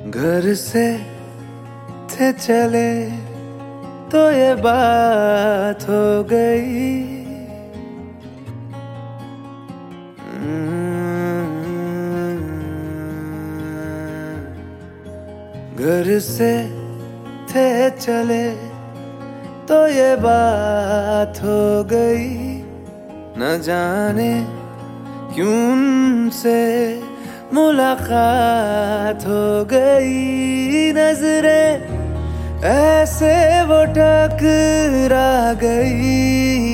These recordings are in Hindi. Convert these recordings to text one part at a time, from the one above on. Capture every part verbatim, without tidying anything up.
घर से थे चले तो ये बात हो गई। घर से थे चले तो ये बात हो गई। न जाने क्यों उनसे मुलाकात हो गई। नजरें ऐसे वो टकरा गई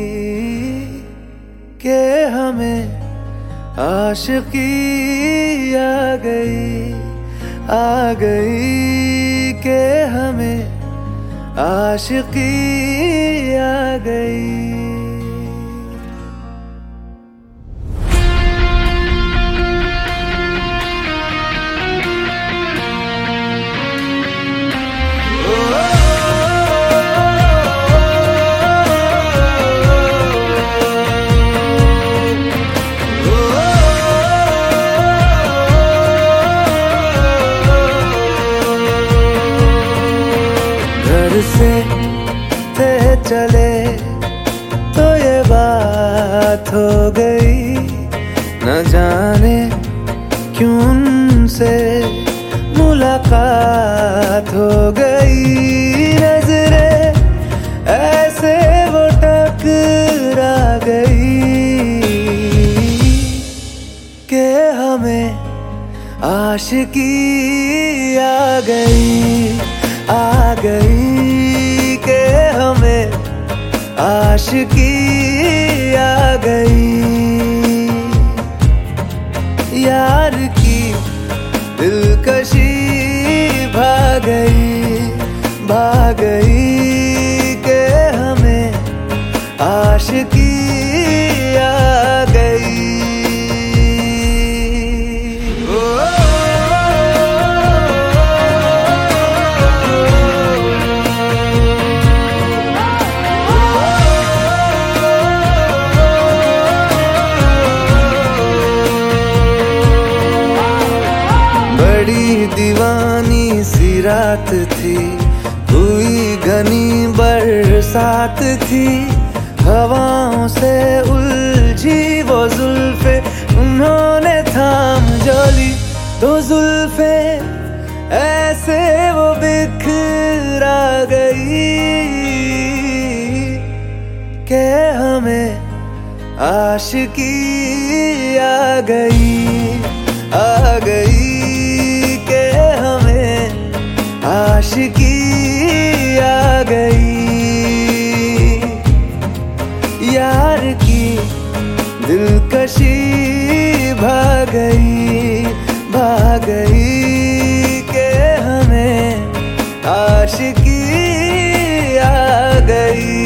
कि हमें आशिकी आ गई आ गई कि हमें आशिकी आ गई। घर से थे चले तो ये बात हो गई। न जाने क्यों उनसे मुलाकात हो गई। नजरें ऐसे वो टकरा गई कि हमें आशिकी आ गई आ गई कि हमें आशिकी आ गई। यार की दिलकशी भा गई भा गई कि हमें आशिकी आ गई। बड़ी दीवानी सी रात थी, हुई घनी बरसात थी। हवाओं से उलझी वो जुल्फे, उन्होंने थाम जो ली दो जुल्फे। ऐसे वो बिखरा गई कि हमें आशिकी आ गई आ गई कि हमें आशिकी आ गई। यार की दिलकशी भा गई भा गई कि हमें आशिकी आ गई।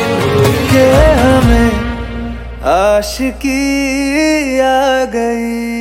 आशिकी आ गई।